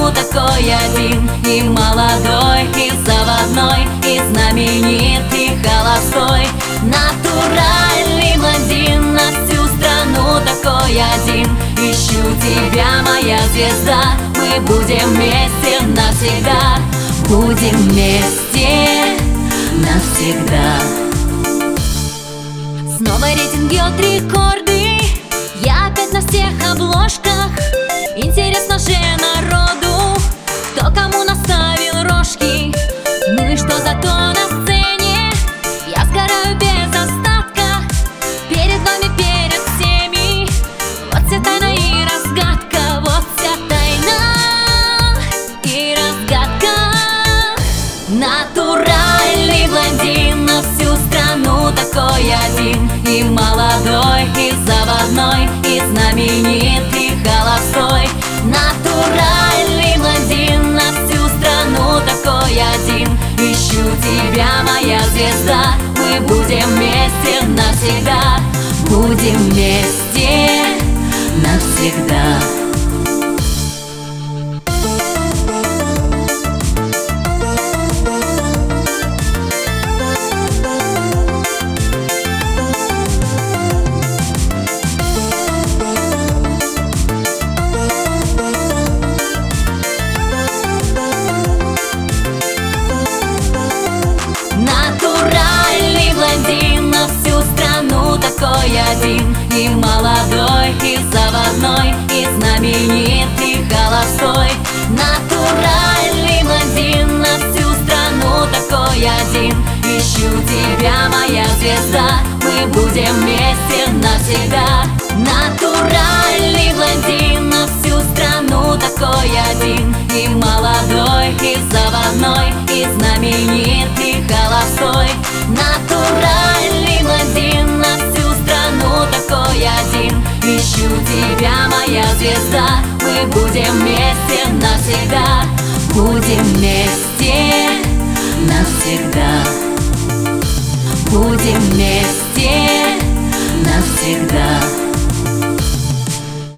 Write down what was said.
страну такой один, и молодой, и заводной, и знаменитый, и холостой. Натуральный блондин, на всю страну такой один. Ищу тебя, моя звезда, мы будем вместе навсегда. Будем вместе навсегда. Снова рейтинг бьет рекорды, я опять на всех обложках. Интересно же народу, кто кому наставил рожки. Ну и что зато на сцене я сгораю без остатка. Перед вами, перед всеми, вот вся тайна и разгадка. Вот вся тайна и разгадка. Натуральный блондин, на всю страну такой один, и молодой, и заводной, и знаменитый, и холостой. Натуральный блондин, на всю страну такой один. Ищу тебя, моя звезда, мы будем вместе навсегда. Будем вместе навсегда. Натуральный блондин, на всю страну такой один, и молодой, и заводной, и знаменитый, и холостой. Натуральный блондин, на всю страну такой один. Ищу тебя, моя звезда, мы будем вместе навсегда. Натуральный блондин, на всю страну такой один, и молодой, и заводной, и знаменитый, и холостой. Натуральный блондин, на всю страну такой один. Ищу тебя, моя звезда, мы будем вместе навсегда. Будем вместе навсегда. Будем вместе.